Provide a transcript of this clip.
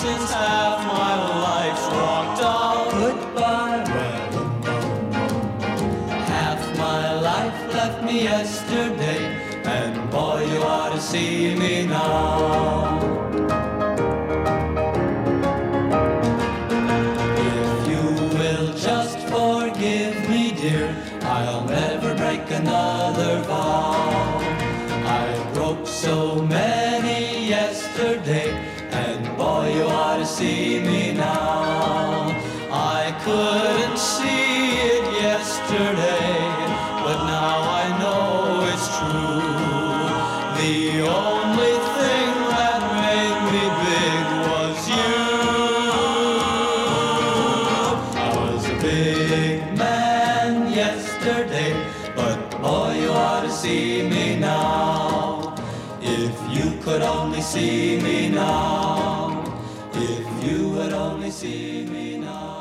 since half my life's walked on. Goodbye, well, Half my life left me yesterday, and boy, you ought to see me now. If you will just forgive me, dear, I'll never break another vow. I broke so many yesterday, and boy, you ought to see me now. I couldn't see it yesterday, but now I know it's true. The only thing that made me big was you. I was a big man yesterday, but boy, you ought to see me now. If you could only see me now, if you would only see me now.